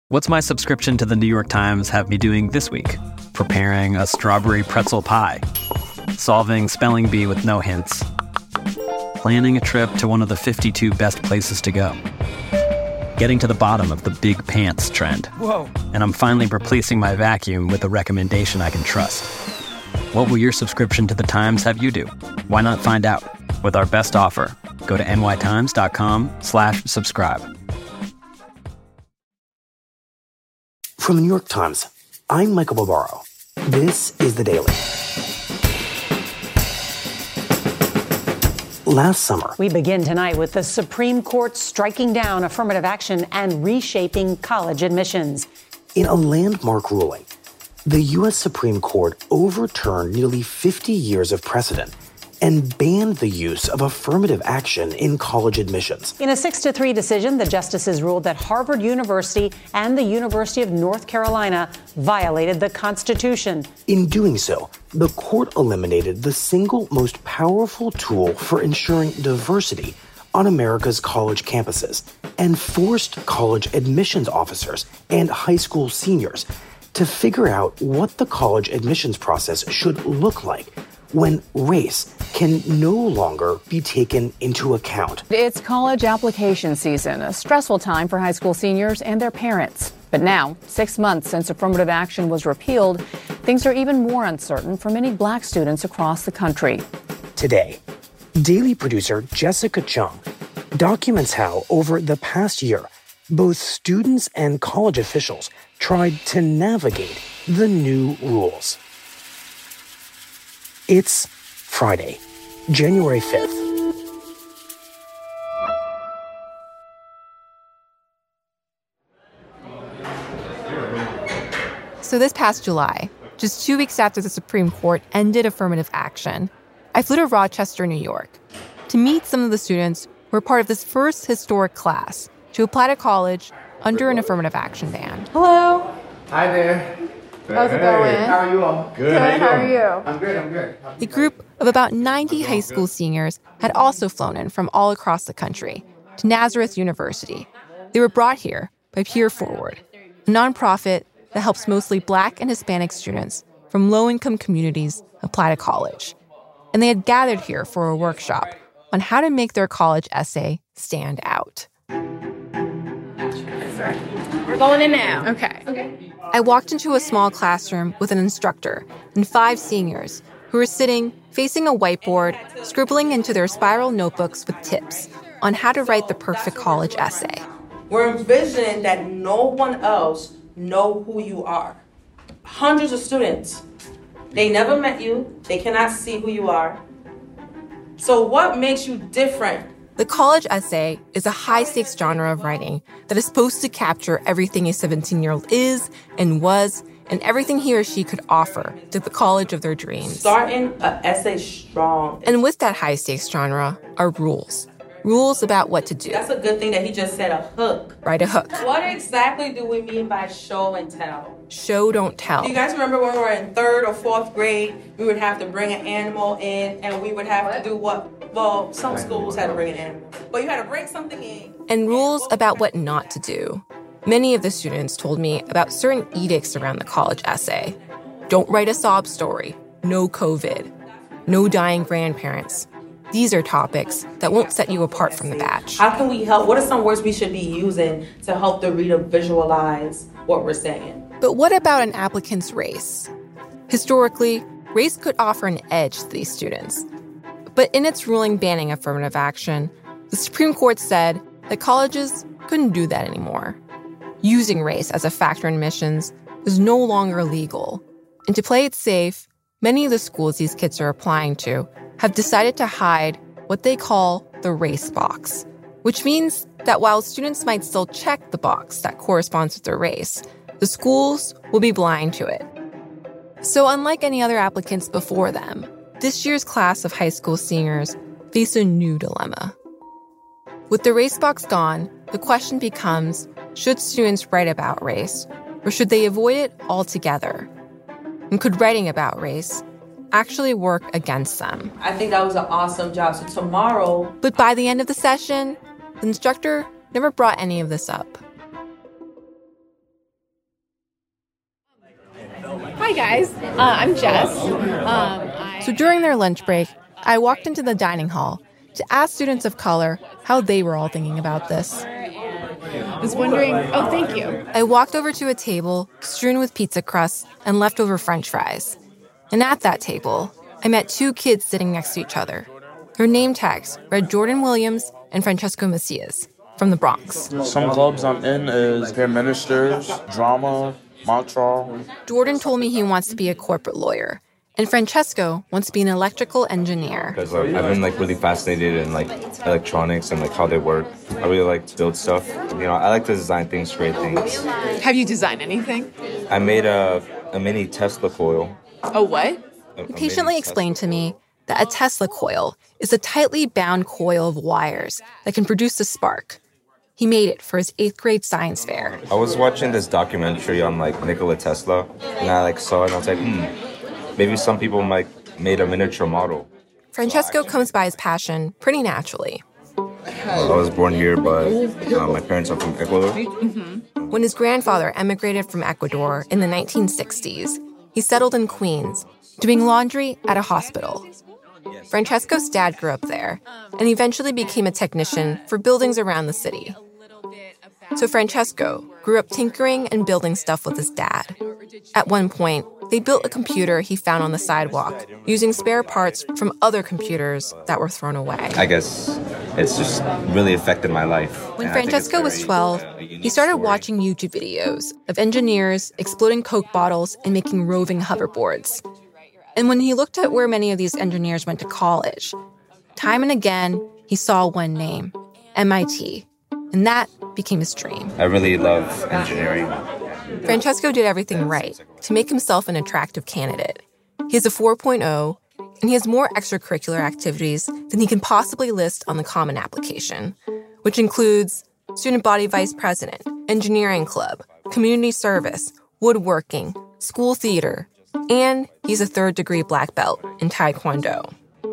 What's my subscription to the New York Times have me doing this week? Preparing a strawberry pretzel pie. Solving spelling bee with no hints. Planning a trip to one of the 52 best places to go. Getting to the bottom of the big pants trend. Whoa. And I'm finally replacing my vacuum with a recommendation I can trust. What will your subscription to the Times have you do? Why not find out? With our best offer, go to nytimes.com/subscribe. From the New York Times, I'm Michael Barbaro. This is The Daily. Last summer, we begin tonight with the Supreme Court striking down affirmative action and reshaping college admissions. In a landmark ruling, the U.S. Supreme Court overturned nearly 50 years of precedent and banned the use of affirmative action in college admissions. In a 6-3 decision, the justices ruled that Harvard University and the University of North Carolina violated the Constitution. In doing so, the court eliminated the single most powerful tool for ensuring diversity on America's college campuses and forced college admissions officers and high school seniors to figure out what the college admissions process should look like when race can no longer be taken into account. It's college application season, a stressful time for high school seniors and their parents. But now, 6 months since affirmative action was repealed, things are even more uncertain for many Black students across the country. Today, Daily producer Jessica Chung documents how, over the past year, both students and college officials tried to navigate the new rules. It's Friday, January 5th. So this past July, just 2 weeks after the Supreme Court ended affirmative action, I flew to Rochester, New York, to meet some of the students who were part of this first historic class to apply to college under an affirmative action ban. Hello. Hi there. How's it going? How are you all? Good. How are you? I'm good. A group of about 90 high school seniors had also flown in from all across the country to Nazareth University. They were brought here by Peer Forward, a nonprofit that helps mostly Black and Hispanic students from low-income communities apply to college. And they had gathered here for a workshop on how to make their college essay stand out. We're going in now. Okay. I walked into a small classroom with an instructor and 5 seniors who were sitting facing a whiteboard, scribbling into their spiral notebooks with tips on how to write the perfect college essay. We're envisioning that no one else know who you are. Hundreds of students, they never met you, they cannot see who you are. So what makes you different? The college essay is a high-stakes genre of writing that is supposed to capture everything a 17-year-old is and was, and everything he or she could offer to the college of their dreams. Starting an essay strong. And with that high-stakes genre are rules. Rules about what to do. That's a good thing that he just said, a hook. Write a hook. What exactly do we mean by show and tell? Show, don't tell. Do you guys remember when we were in 3rd or 4th grade, we would have to bring an animal in and we would have to do what? Well, some schools had to bring an animal. But you had to bring something in. And rules about what not to do. Many of the students told me about certain edicts around the college essay. Don't write a sob story. No COVID. No dying grandparents. These are topics that won't set you apart from the batch. How can we help? What are some words we should be using to help the reader visualize what we're saying? But what about an applicant's race? Historically, race could offer an edge to these students. But in its ruling banning affirmative action, the Supreme Court said that colleges couldn't do that anymore. Using race as a factor in admissions is no longer legal. And to play it safe, many of the schools these kids are applying to have decided to hide what they call the race box, which means that while students might still check the box that corresponds with their race, the schools will be blind to it. So unlike any other applicants before them, this year's class of high school seniors face a new dilemma. With the race box gone, the question becomes, should students write about race, or should they avoid it altogether? And could writing about race actually work against them? I think that was an awesome job. So tomorrow... But by the end of the session, the instructor never brought any of this up. Hi, guys. I'm Jess. So during their lunch break, I walked into the dining hall to ask students of color how they were all thinking about this. I was wondering... Oh, thank you. I walked over to a table strewn with pizza crusts and leftover French fries. And at that table, I met two kids sitting next to each other. Their name tags read Jordan Williams and Francesco Macias from the Bronx. Some clubs I'm in is Peer Ministers, Drama, Montreal. Jordan told me he wants to be a corporate lawyer, and Francesco wants to be an electrical engineer. Because I've been really fascinated in electronics and how they work. I really like to build stuff. I like to design things, create things. Have you designed anything? I made a mini Tesla coil. A what? He patiently explained to me that a Tesla coil is a tightly bound coil of wires that can produce a spark. He made it for his 8th grade science fair. I was watching this documentary on Nikola Tesla, and I saw it and I was like, maybe some people might made a miniature model. Francesco comes by his passion pretty naturally. I was born here, but my parents are from Ecuador. Mm-hmm. When his grandfather emigrated from Ecuador in the 1960s, he settled in Queens, doing laundry at a hospital. Francesco's dad grew up there and eventually became a technician for buildings around the city. So Francesco grew up tinkering and building stuff with his dad. At one point, they built a computer he found on the sidewalk using spare parts from other computers that were thrown away. I guess it's just really affected my life. When Francesco was 12, he started watching YouTube videos of engineers exploding Coke bottles and making roving hoverboards. And when he looked at where many of these engineers went to college, time and again, he saw one name, MIT. And that became his dream. I really love engineering. Francesco did everything right to make himself an attractive candidate. He has a 4.0, and he has more extracurricular activities than he can possibly list on the Common Application, which includes student body vice president, engineering club, community service, woodworking, school theater, and he's a 3rd-degree black belt in Taekwondo.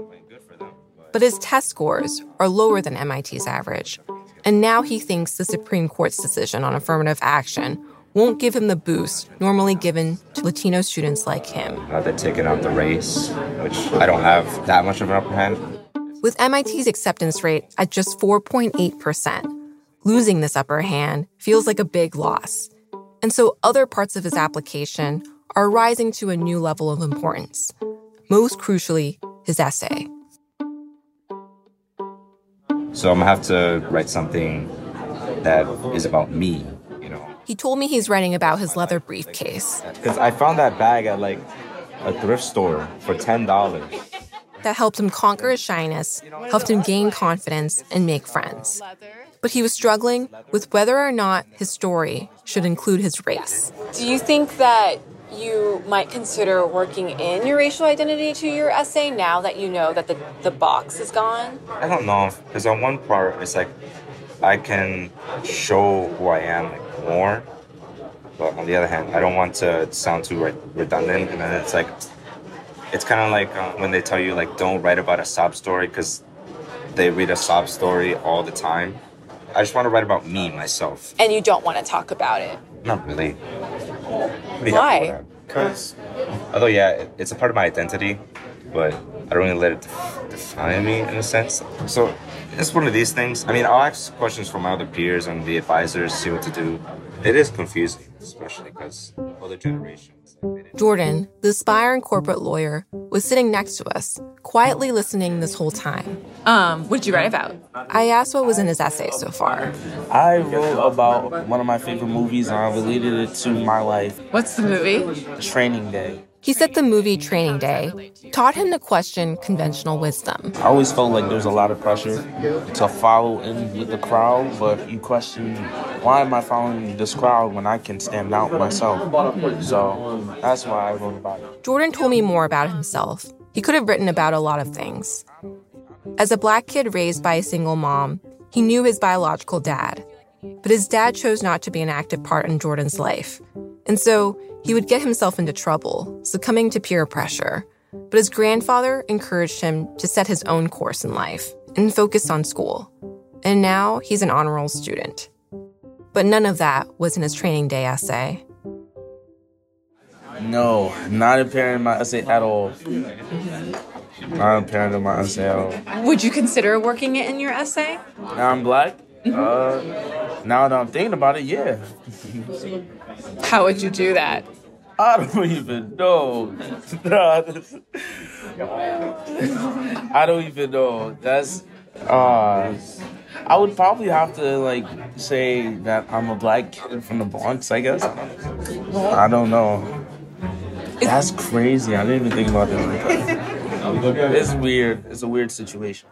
But his test scores are lower than MIT's average, and now he thinks the Supreme Court's decision on affirmative action won't give him the boost normally given to Latino students like him. They're taking out the race, which I don't have that much of an upper hand. With MIT's acceptance rate at just 4.8%, losing this upper hand feels like a big loss. And so other parts of his application are rising to a new level of importance. Most crucially, his essay. So I'm gonna have to write something that is about me, He told me he's writing about his leather briefcase. Because I found that bag at a thrift store for $10. That helped him conquer his shyness, helped him gain confidence and make friends. But he was struggling with whether or not his story should include his race. Do you think that you might consider working in your racial identity to your essay now that you know that the box is gone? I don't know, because on one part, it's I can show who I am more, but on the other hand, I don't want to sound too redundant, and then it's kind of like when they tell you, don't write about a sob story, because they read a sob story all the time. I just want to write about me, myself. And you don't want to talk about it? Not really. Why? Because, although, yeah, it's a part of my identity, but I don't really let it define me in a sense. So it's one of these things. I'll ask questions from my other peers and the advisors, see what to do. It is confusing, especially because other generations. Jordan, the aspiring corporate lawyer, was sitting next to us, quietly listening this whole time. What did you write about? I asked what was in his essay so far. I wrote about one of my favorite movies, and I related it to my life. What's the movie? Training Day. He said the movie Training Day taught him to question conventional wisdom. I always felt like there was a lot of pressure to follow in with the crowd, but you question, why am I following this crowd when I can stand out myself? So that's why I wrote about it. Jordan told me more about himself. He could have written about a lot of things. As a black kid raised by a single mom, he knew his biological dad. But his dad chose not to be an active part in Jordan's life. And so he would get himself into trouble, succumbing to peer pressure. But his grandfather encouraged him to set his own course in life and focus on school. And now he's an honor roll student. But none of that was in his Training Day essay. No, not appearing in my essay at all. Not appearing in my essay at all. Would you consider working it in your essay? Now I'm black? Now that I'm thinking about it, yeah. How would you do that? I don't even know. I don't even know. That's I would probably have to like say that I'm a black kid from the Bronx, I guess. I don't know. That's crazy. I didn't even think about it like that. It's weird. It's a weird situation.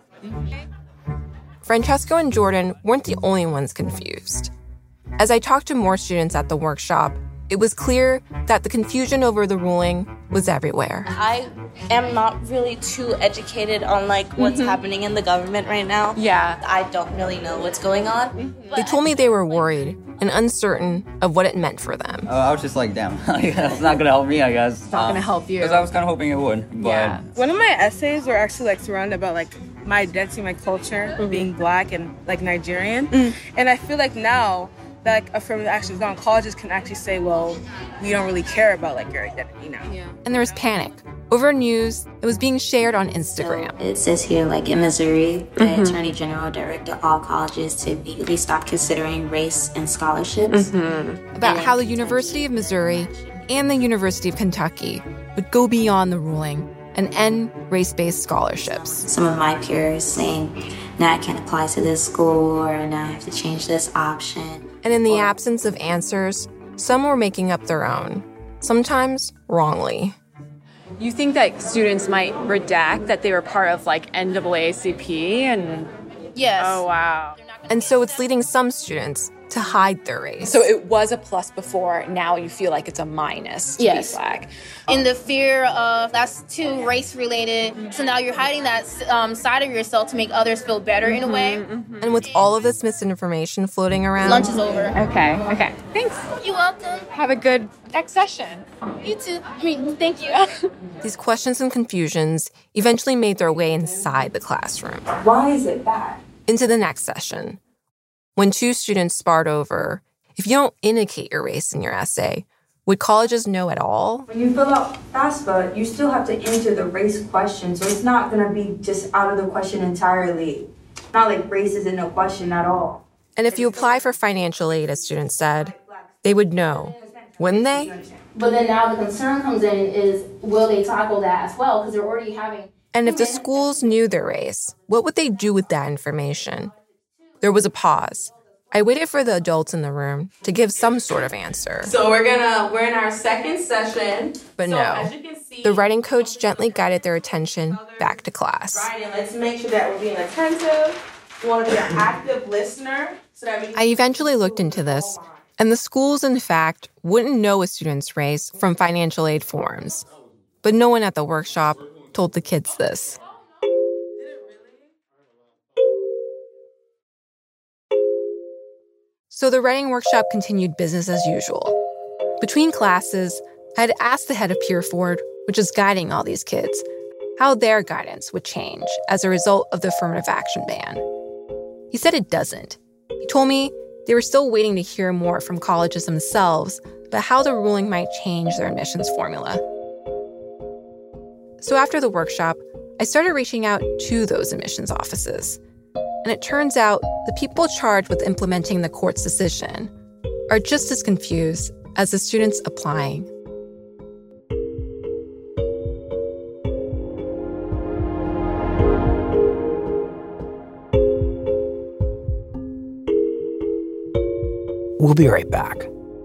Francesco and Jordan weren't the only ones confused. As I talked to more students at the workshop, it was clear that the confusion over the ruling was everywhere. I am not really too educated on what's happening in the government right now. Yeah. I don't really know what's going on. They told me they were worried and uncertain of what it meant for them. I was just like, damn, it's not going to help me, I guess. It's not going to help you. Because I was kind of hoping it would. But yeah. One of my essays were actually surrounded about my identity, my culture, being black and Nigerian. And I feel like now that affirmative action is gone, colleges can actually say, well, we don't really care about your identity now. Yeah. And there was panic over news that was being shared on Instagram. So it says here, in Missouri, the Attorney General directed all colleges to immediately stop considering race in scholarships. About how the University of Missouri and the University of Kentucky would go beyond the ruling and end race-based scholarships. Some of my peers saying, now I can't apply to this school, or now I have to change this option. And in the absence of answers, some were making up their own, sometimes wrongly. You think that students might redact that they were part of NAACP and... Yes. Oh, wow. And so it's leading some students to hide their race. So it was a plus before, now you feel like it's a minus to be black. In the fear of that's too race-related, so now you're hiding that side of yourself to make others feel better in a way. And with all of this misinformation floating around... Lunch is over. Okay. Thanks. You're welcome. Have a good next session. You too. Thank you. These questions and confusions eventually made their way inside the classroom. Why is it bad? Into the next session. When two students sparred over, if you don't indicate your race in your essay, would colleges know at all? When you fill out FAFSA, you still have to answer the race question, so it's not going to be just out of the question entirely. Not like race isn't a question at all. And if you apply for financial aid, as students said, they would know, wouldn't they? But then now the concern comes in is, will they tackle that as well? Because they're already having... And if the schools knew their race, what would they do with that information? There was a pause. I waited for the adults in the room to give some sort of answer. So we're in our second session. But so no, as you can see, the writing coach gently guided their attention back to class. Writing, let's make sure that we're being attentive. We want to be an active listener. So that we can... I eventually looked into this, and the schools, in fact, wouldn't know a student's race from financial aid forms. But no one at the workshop told the kids this. So the writing workshop continued business as usual. Between classes, I had asked the head of Peer Forward, which is guiding all these kids, how their guidance would change as a result of the affirmative action ban. He said it doesn't. He told me they were still waiting to hear more from colleges themselves about how the ruling might change their admissions formula. So after the workshop, I started reaching out to those admissions offices. And it turns out the people charged with implementing the court's decision are just as confused as the students applying. We'll be right back.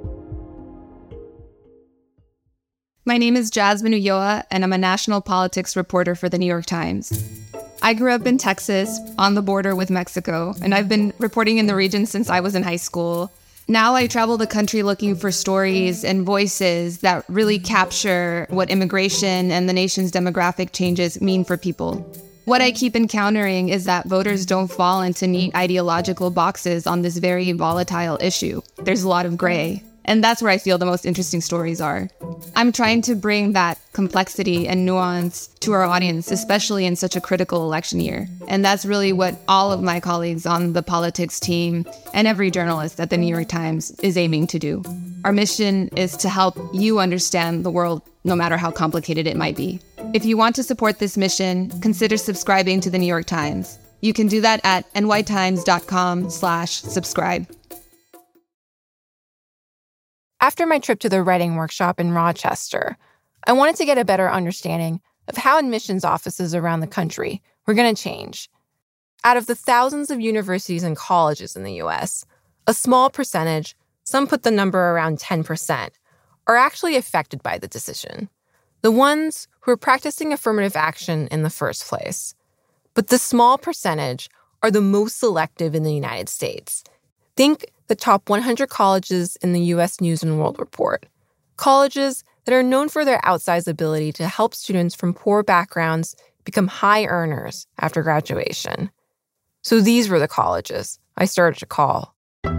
My name is Jasmine Ulloa, and I'm a national politics reporter for The New York Times. I grew up in Texas, on the border with Mexico, and I've been reporting in the region since I was in high school. Now I travel the country looking for stories and voices that really capture what immigration and the nation's demographic changes mean for people. What I keep encountering is that voters don't fall into neat ideological boxes on this very volatile issue. There's a lot of gray. And that's where I feel the most interesting stories are. I'm trying to bring that complexity and nuance to our audience, especially in such a critical election year. And that's really what all of my colleagues on the politics team and every journalist at the New York Times is aiming to do. Our mission is to help you understand the world, no matter how complicated it might be. If you want to support this mission, consider subscribing to the New York Times. You can do that at nytimes.com/subscribe. After my trip to the writing workshop in Rochester, I wanted to get a better understanding of how admissions offices around the country were going to change. Out of the thousands of universities and colleges in the U.S., a small percentage, some put the number around 10%, are actually affected by the decision. The ones who are practicing affirmative action in the first place. But the small percentage are the most selective in the United States. Think the top 100 colleges in the U.S. News & World Report. Colleges that are known for their outsized ability to help students from poor backgrounds become high earners after graduation. So these were the colleges I started to call.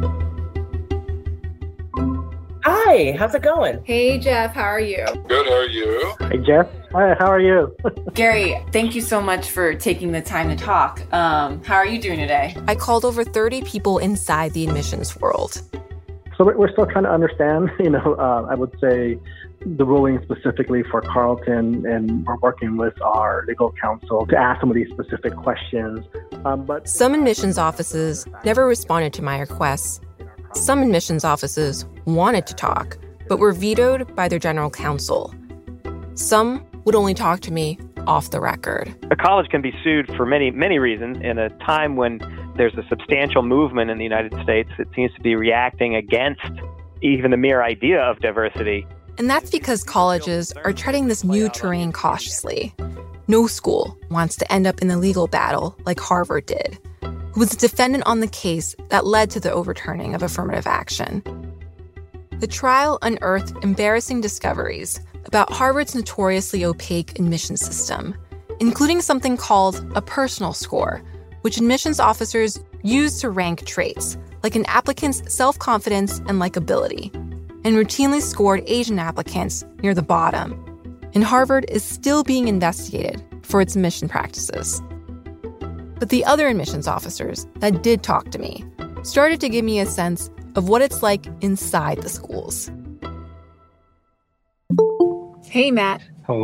Hi, how's it going? Hey, Jeff, how are you? Good, how are you? Hey, Jeff. Hi, how are you? Gary, thank you so much for taking the time to talk. How are you doing today? I called over 30 people inside the admissions world. So we're still trying to understand, I would say the ruling specifically for Carleton, and we're working with our legal counsel to ask some of these specific questions. But some admissions offices never responded to my requests. Some admissions offices wanted to talk, but were vetoed by their general counsel. Some would only talk to me off the record. A college can be sued for many, many reasons. In a time when there's a substantial movement in the United States that seems to be reacting against even the mere idea of diversity. And that's because colleges are treading this new terrain cautiously. No school wants to end up in a legal battle like Harvard did, who was a defendant on the case that led to the overturning of affirmative action. The trial unearthed embarrassing discoveries about Harvard's notoriously opaque admissions system, including something called a personal score, which admissions officers use to rank traits, like an applicant's self-confidence and likability, and routinely scored Asian applicants near the bottom. And Harvard is still being investigated for its admission practices. But the other admissions officers that did talk to me started to give me a sense of what it's like inside the schools. Hey, Matt.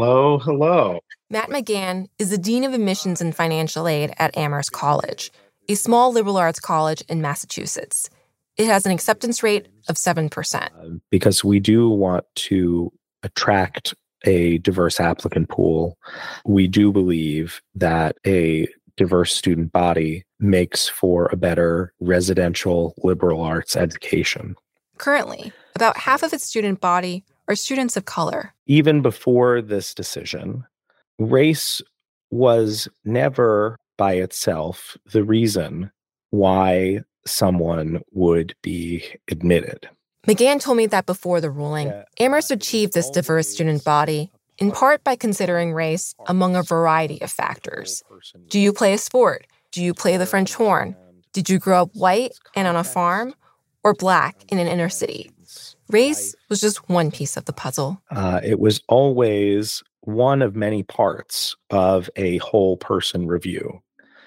Hello. Matt McGann is the Dean of Admissions and Financial Aid at Amherst College, a small liberal arts college in Massachusetts. It has an acceptance rate of 7%. Because we do want to attract a diverse applicant pool, we do believe that a diverse student body makes for a better residential liberal arts education. Currently, about half of its student body are students of color. Even before this decision, race was never by itself the reason why someone would be admitted. McGann told me that before the ruling, Amherst achieved this diverse student body in part by considering race among a variety of factors. Do you play a sport? Do you play the French horn? Did you grow up white and on a farm, or black in an inner city? Race was just one piece of the puzzle. It was always one of many parts of a whole person review.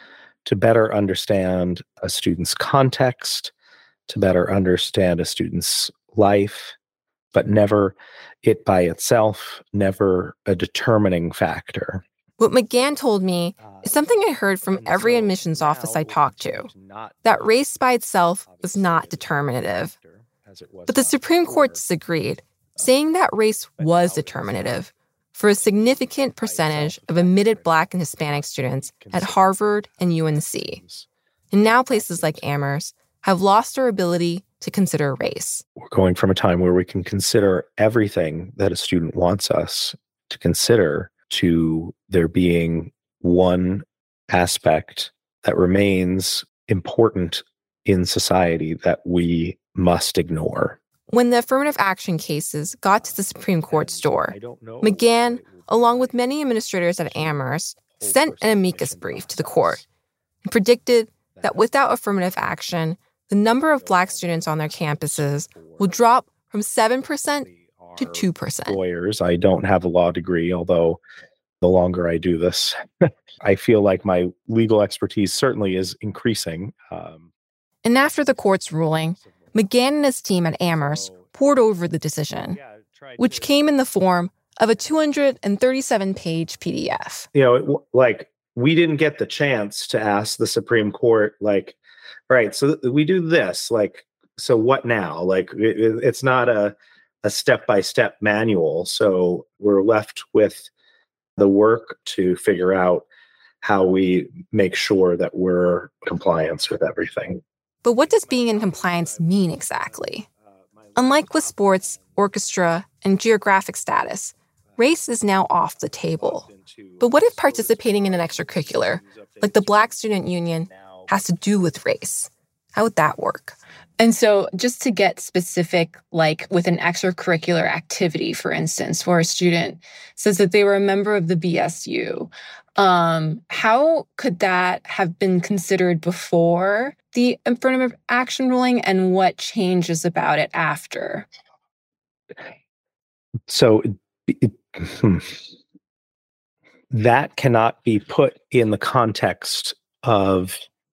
To better understand a student's context, to better understand a student's life, but never it by itself, never a determining factor. What McGann told me is something I heard from every admissions office I talked to, that race by itself was not determinative. But the Supreme Court disagreed, saying that race was determinative for a significant percentage of admitted Black and Hispanic students at Harvard and UNC. And now places like Amherst have lost their ability to consider race. We're going from a time where we can consider everything that a student wants us to consider to there being one aspect that remains important in society that we must ignore. When the affirmative action cases got to the Supreme Court's door, McGann, along with many administrators at Amherst, sent an amicus brief to the court and predicted that without affirmative action, the number of Black students on their campuses will drop from 7% to 2%. Lawyers, I don't have a law degree, although the longer I do this, I feel like my legal expertise certainly is increasing. And after the court's ruling, McGann and his team at Amherst poured over the decision, which came in the form of a 237-page PDF. We didn't get the chance to ask the Supreme Court, right, so we do this, so what now? It's not a step-by-step manual, so we're left with the work to figure out how we make sure that we're in compliance with everything. But what does being in compliance mean exactly? Unlike with sports, orchestra, and geographic status, race is now off the table. But what if participating in an extracurricular, like the Black Student Union, has to do with race? How would that work? And so just to get specific, like with an extracurricular activity, for instance, where a student says that they were a member of the BSU, how could that have been considered before the affirmative action ruling, and what changes about it after? So that cannot be put in the context of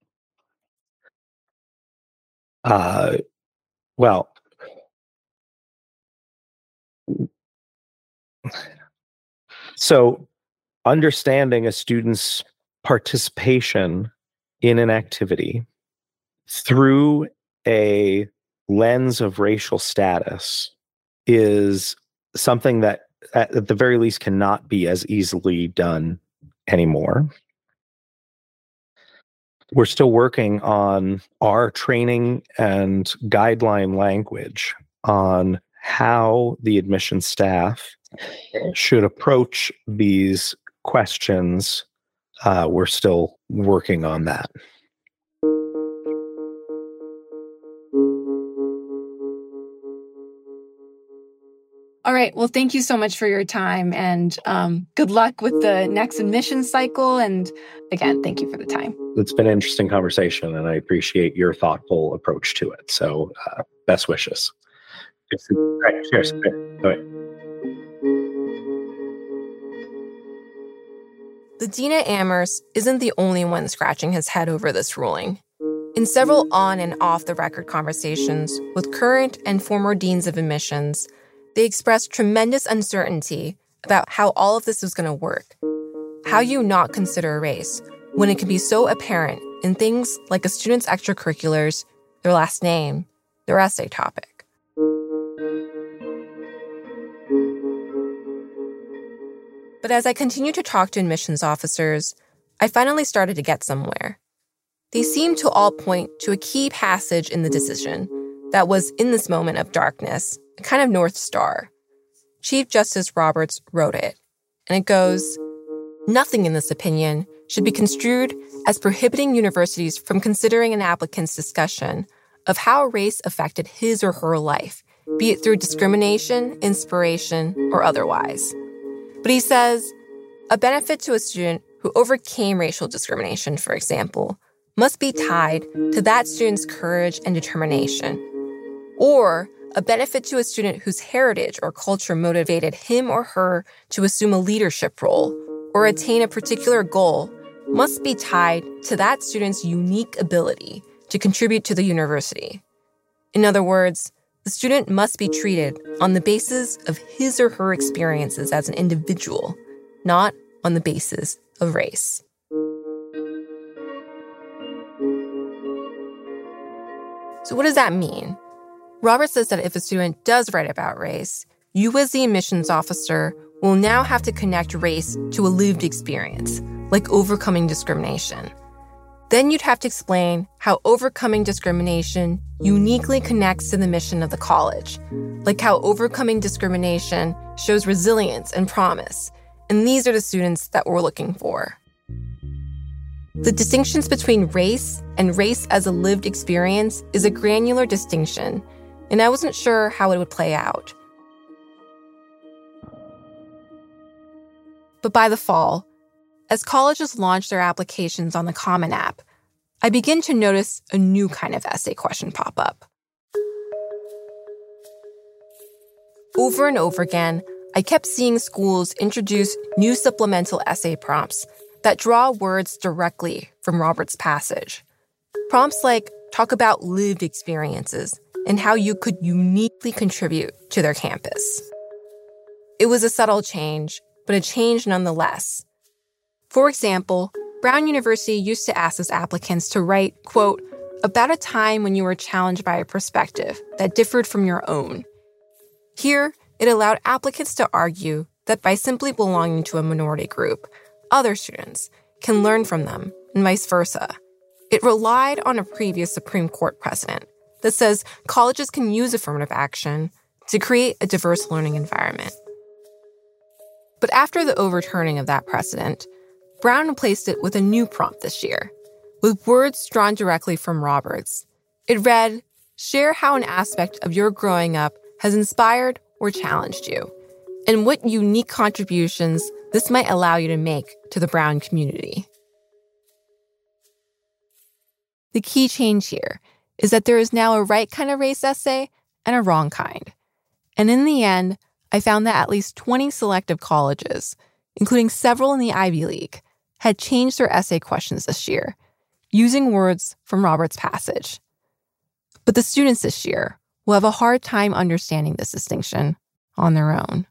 so understanding a student's participation in an activity through a lens of racial status is something that at the very least cannot be as easily done anymore. We're still working on our training and guideline language on how the admissions staff should approach these questions. We're still working on that. All right. Well, thank you so much for your time, and good luck with the next admissions cycle. And again, thank you for the time. It's been an interesting conversation, and I appreciate your thoughtful approach to it. So best wishes. All right, cheers. All right. The Dean at Amherst isn't the only one scratching his head over this ruling. In several on and off the record conversations with current and former deans of admissions, they expressed tremendous uncertainty about how all of this was going to work. How you not consider race when it can be so apparent in things like a student's extracurriculars, their last name, their essay topic. But as I continued to talk to admissions officers, I finally started to get somewhere. They seemed to all point to a key passage in the decision that was, in this moment of darkness, a kind of North Star. Chief Justice Roberts wrote it, and it goes, "Nothing in this opinion should be construed as prohibiting universities from considering an applicant's discussion of how race affected his or her life, be it through discrimination, inspiration, or otherwise." But he says, a benefit to a student who overcame racial discrimination, for example, must be tied to that student's courage and determination. Or a benefit to a student whose heritage or culture motivated him or her to assume a leadership role or attain a particular goal must be tied to that student's unique ability to contribute to the university. In other words, the student must be treated on the basis of his or her experiences as an individual, not on the basis of race. So what does that mean? Robert says that if a student does write about race, you as the admissions officer will now have to connect race to a lived experience, like overcoming discrimination. Then you'd have to explain how overcoming discrimination uniquely connects to the mission of the college, like how overcoming discrimination shows resilience and promise, and these are the students that we're looking for. The distinctions between race and race as a lived experience is a granular distinction, and I wasn't sure how it would play out. But by the fall, as colleges launch their applications on the Common App, I begin to notice a new kind of essay question pop up. Over and over again, I kept seeing schools introduce new supplemental essay prompts that draw words directly from Robert's passage. Prompts like talk about lived experiences and how you could uniquely contribute to their campus. It was a subtle change, but a change nonetheless. For example, Brown University used to ask its applicants to write, quote, about a time when you were challenged by a perspective that differed from your own. Here, it allowed applicants to argue that by simply belonging to a minority group, other students can learn from them and vice versa. It relied on a previous Supreme Court precedent that says colleges can use affirmative action to create a diverse learning environment. But after the overturning of that precedent, Brown replaced it with a new prompt this year, with words drawn directly from Roberts. It read, share how an aspect of your growing up has inspired or challenged you, and what unique contributions this might allow you to make to the Brown community. The key change here is that there is now a right kind of race essay and a wrong kind. And in the end, I found that at least 20 selective colleges, including several in the Ivy League, had changed their essay questions this year, using words from Roberts' passage. But the students this year will have a hard time understanding this distinction on their own.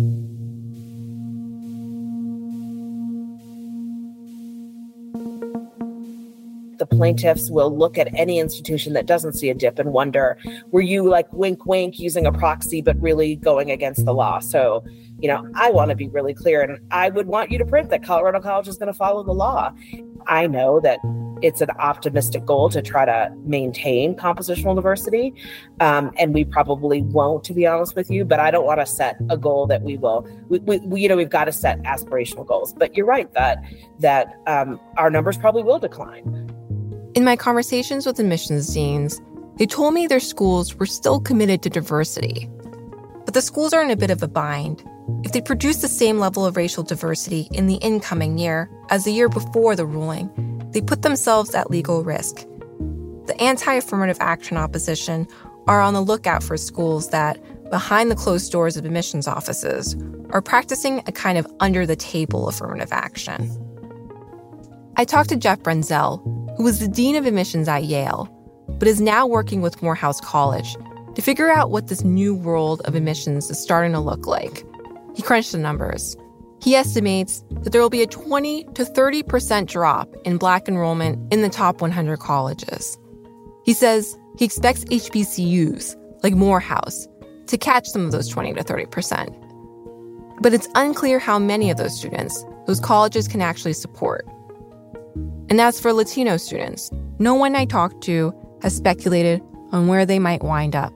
The plaintiffs will look at any institution that doesn't see a dip and wonder, were you like wink, wink using a proxy, but really going against the law? So, I want to be really clear, and I would want you to print that Colorado College is going to follow the law. I know that it's an optimistic goal to try to maintain compositional diversity, and we probably won't, to be honest with you, but I don't want to set a goal that we will. We've got to set aspirational goals. But you're right that our numbers probably will decline. In my conversations with admissions deans, they told me their schools were still committed to diversity. But the schools are in a bit of a bind. If they produce the same level of racial diversity in the incoming year as the year before the ruling, they put themselves at legal risk. The anti-affirmative action opposition are on the lookout for schools that, behind the closed doors of admissions offices, are practicing a kind of under-the-table affirmative action. I talked to Jeff Brenzel, who was the dean of admissions at Yale, but is now working with Morehouse College to figure out what this new world of admissions is starting to look like. He crunched the numbers. He estimates that there will be a 20 to 30% drop in Black enrollment in the top 100 colleges. He says he expects HBCUs, like Morehouse, to catch some of those 20 to 30%. But it's unclear how many of those students those colleges can actually support. And as for Latino students, no one I talked to has speculated on where they might wind up.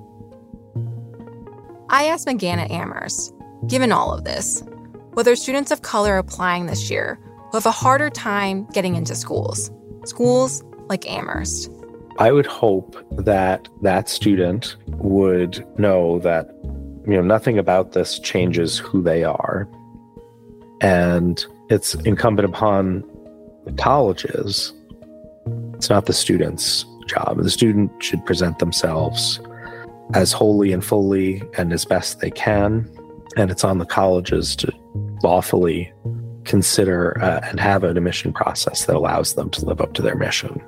I asked McGann at Amherst, given all of this, whether students of color applying this year will have a harder time getting into schools like Amherst. I would hope that that student would know that, nothing about this changes who they are. And it's incumbent upon the colleges. It's not the student's job. The student should present themselves as wholly and fully and as best they can. And it's on the colleges to lawfully consider and have an admission process that allows them to live up to their mission.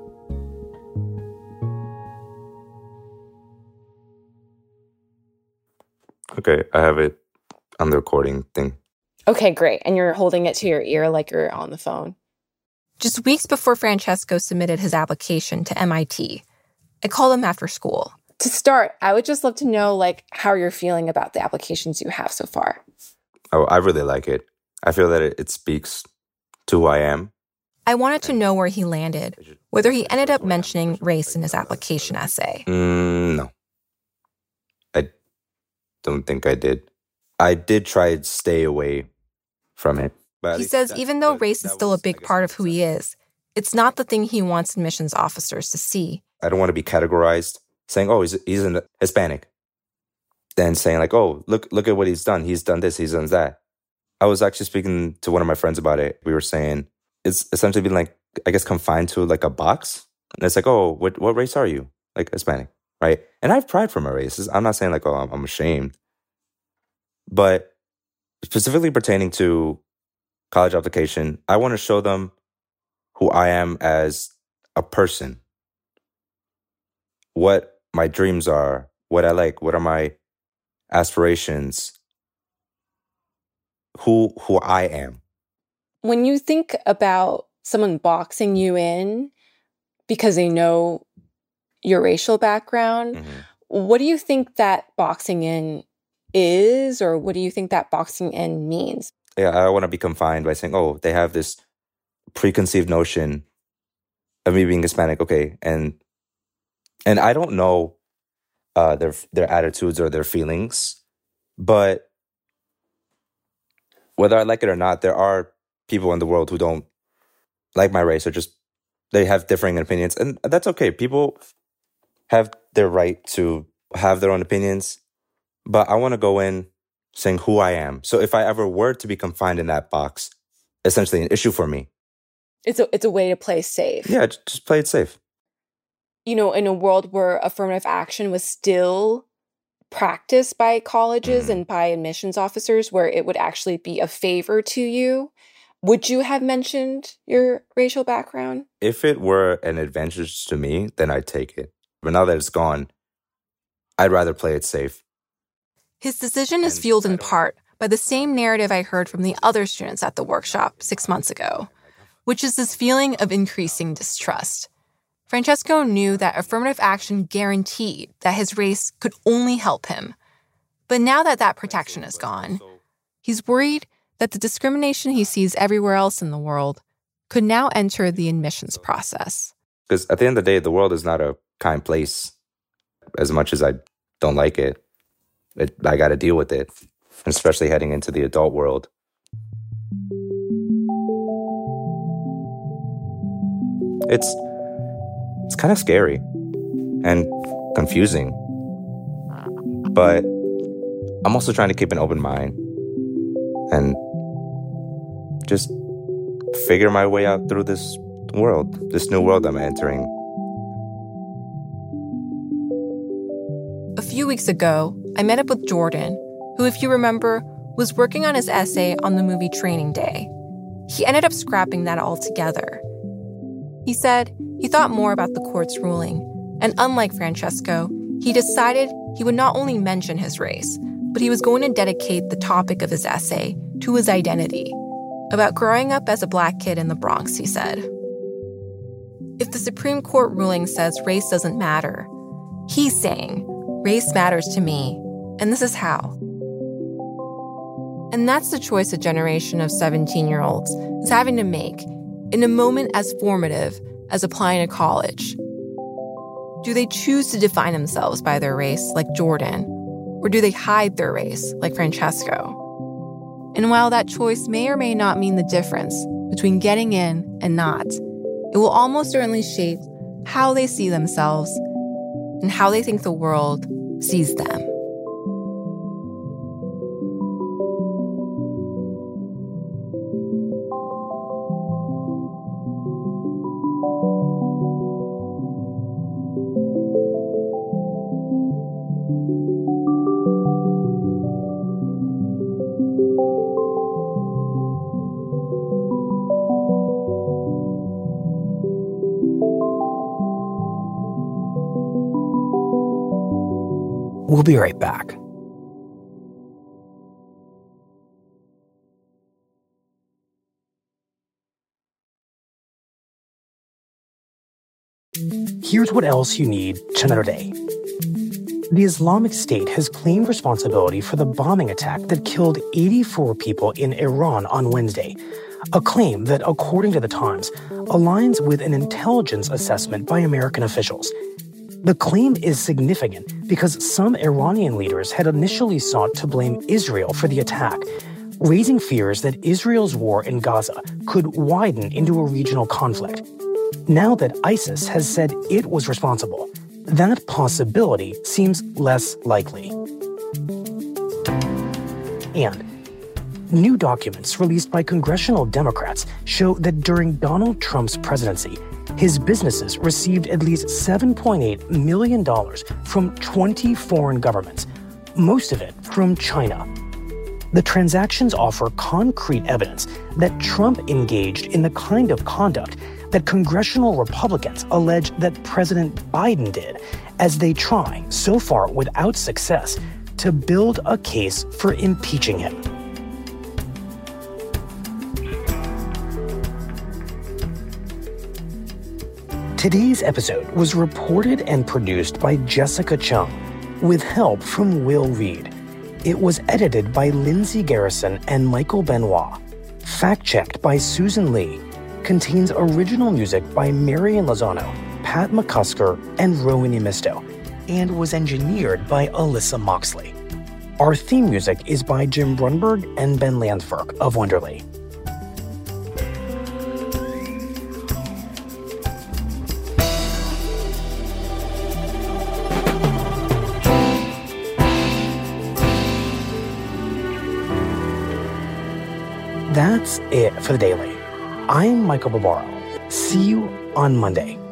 Okay, I have it on the recording thing. Okay, great. And you're holding it to your ear like you're on the phone. Just weeks before Francesco submitted his application to MIT, I called him after school. To start, I would just love to know, how you're feeling about the applications you have so far. Oh, I really like it. I feel that it speaks to who I am. I wanted to know where he landed, whether he ended up mentioning race in his application essay. No. I don't think I did. I did try to stay away from it. He says even though race is still a big part of who he is, it's not the thing he wants admissions officers to see. I don't want to be categorized, saying, oh, he's an Hispanic. Then saying oh, look at what he's done. He's done this, he's done that. I was actually speaking to one of my friends about it. We were saying it's essentially been confined to a box. And it's oh, what race are you? Hispanic, right? And I have pride for my race. I'm not saying oh, I'm ashamed. But specifically pertaining to college application, I want to show them who I am as a person. What my dreams are, what I like, what are my aspirations, who I am. When you think about someone boxing you in because they know your racial background, what do you think that boxing in is, or what do you think that boxing in means? Yeah, I don't want to be confined by saying, oh, they have this preconceived notion of me being Hispanic. Okay, and I don't know their attitudes or their feelings, but whether I like it or not, there are people in the world who don't like my race, or just they have differing opinions, and that's okay. People have their right to have their own opinions, but I want to go in saying who I am. So if I ever were to be confined in that box, essentially an issue for me. It's a way to play safe. Yeah, just play it safe. You know, in a world where affirmative action was still practiced by colleges and by admissions officers, where it would actually be a favor to you, would you have mentioned your racial background? If it were an advantage to me, then I'd take it. But now that it's gone, I'd rather play it safe. His decision is fueled in part by the same narrative I heard from the other students at the workshop 6 months ago, which is this feeling of increasing distrust. Francesco knew that affirmative action guaranteed that his race could only help him. But now that that protection is gone, he's worried that the discrimination he sees everywhere else in the world could now enter the admissions process. Because at the end of the day, the world is not a kind place. As much as I don't like it, I got to deal with it, especially heading into the adult world. It's kind of scary and confusing, but I'm also trying to keep an open mind and just figure my way out through this world, this new world I'm entering. A few weeks ago, I met up with Jordan, who, if you remember, was working on his essay on the movie Training Day. He ended up scrapping that altogether. He said he thought more about the court's ruling, and unlike Francesco, he decided he would not only mention his race, but he was going to dedicate the topic of his essay to his identity, about growing up as a Black kid in the Bronx, he said. If the Supreme Court ruling says race doesn't matter, he's saying, race matters to me, and this is how. And that's the choice a generation of 17-year-olds is having to make in a moment as formative as applying to college. Do they choose to define themselves by their race, like Jordan, or do they hide their race, like Francesco? And while that choice may or may not mean the difference between getting in and not, it will almost certainly shape how they see themselves and how they think the world sees them. We'll be right back. Here's what else you need to know today. The Islamic State has claimed responsibility for the bombing attack that killed 84 people in Iran on Wednesday, a claim that, according to the Times, aligns with an intelligence assessment by American officials. The claim is significant because some Iranian leaders had initially sought to blame Israel for the attack, raising fears that Israel's war in Gaza could widen into a regional conflict. Now that ISIS has said it was responsible, that possibility seems less likely. And new documents released by congressional Democrats show that during Donald Trump's presidency, his businesses received at least $7.8 million from 20 foreign governments, most of it from China. The transactions offer concrete evidence that Trump engaged in the kind of conduct that congressional Republicans allege that President Biden did, as they try, so far without success, to build a case for impeaching him. Today's episode was reported and produced by Jessica Chung, with help from Will Reed. It was edited by Lindsay Garrison and Michael Benoit. Fact-checked by Susan Lee. Contains original music by Marian Lozano, Pat McCusker, and Rowan Emisto, and was engineered by Alyssa Moxley. Our theme music is by Jim Brunberg and Ben Landberg of Wonderly. That's it for the Daily. I'm Michael Barbaro. See you on Monday.